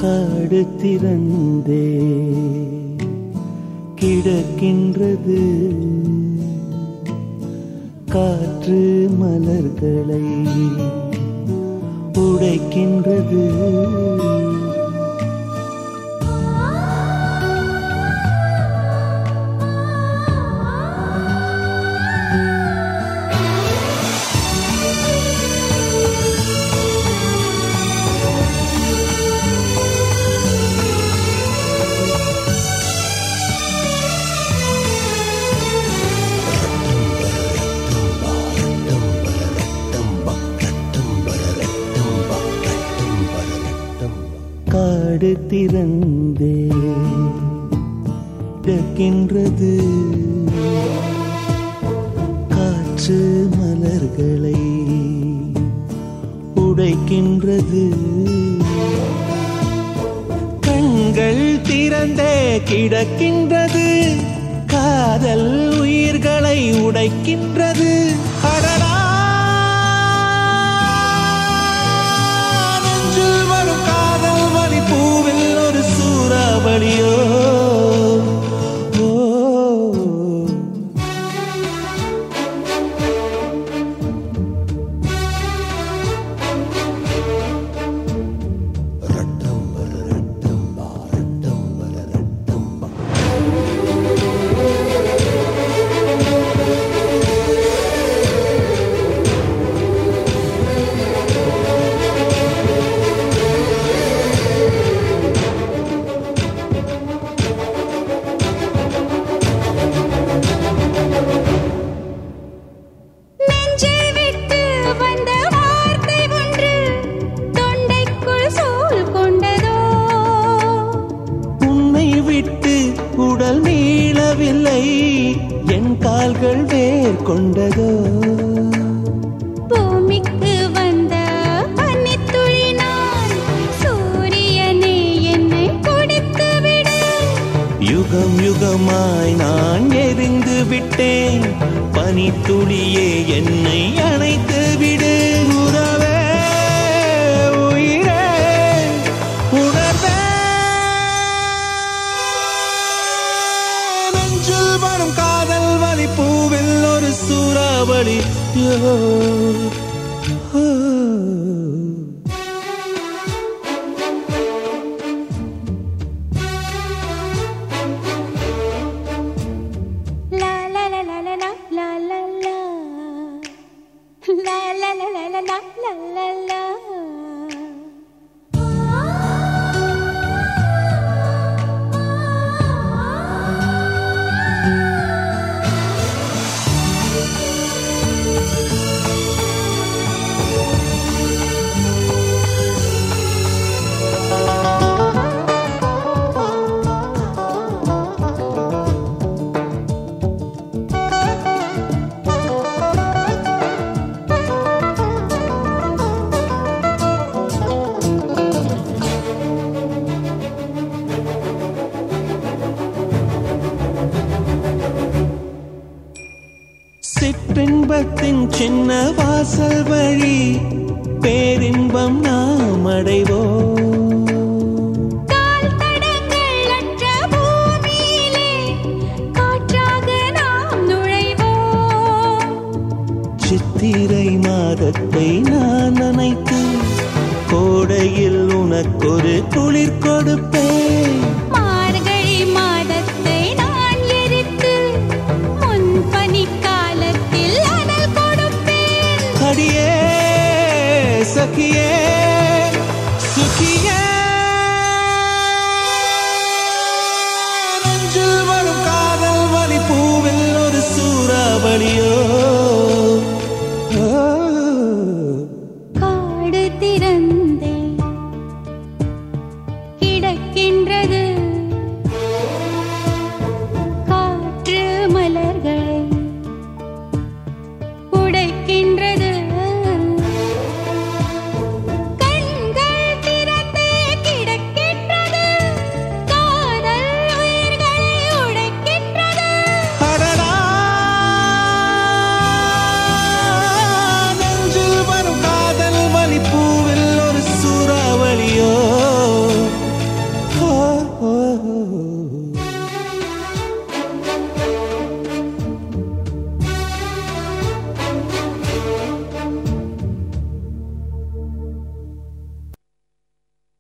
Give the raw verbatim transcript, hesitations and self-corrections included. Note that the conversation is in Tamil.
காடு திறந்தே கிடக்கின்றது, காற்று மலர்களை உடைக்கின்றது. காடு திறந்தே கிடக்கின்றது, காற்று மலர்களை உடைக்கின்றது. கண்கள் திறந்தே கிடக்கின்றது, காதல் உயிர்களை உடைக்கின்றது. அடடா, பூவில் ஒரு சூறாவளியோ. உடல் மீளவில்லை, என் கால்கள் வேர் கொண்டதோ. பூமிக்கு வந்த பனித்துளி நான், சூரியனே என்னை கொடுத்து விடு. யுகம் யுகமாய் நான் எரிந்து விட்டேன், பனித்துளியே என்னை அணைத்து விடு. உறவே உயிரே உணர்வே, வரும் காதல் வலி பூவில் ஒரு சூறாவளி. லா லா லா லா லா லா லா லா லா லா லா லா லா லா லா லா. சிற்றின்பத்தின் சின்ன வாசல் வழி பேரின்பம் நாம் அடைவோம். கால் தடங்கள் அற்ற பூமியிலே காற்றாக நாம் நுழைவோம். சித்திரை மாதத்தை நான் நினைத்து கோடையில் உனக்கொரு குளிர் கொடுப்பேன். மார்கழி மாதத்தை நான் எரித்து முன் பனிக்காலத்தில் அனல் கொடுப்பேன். அடியே சகியே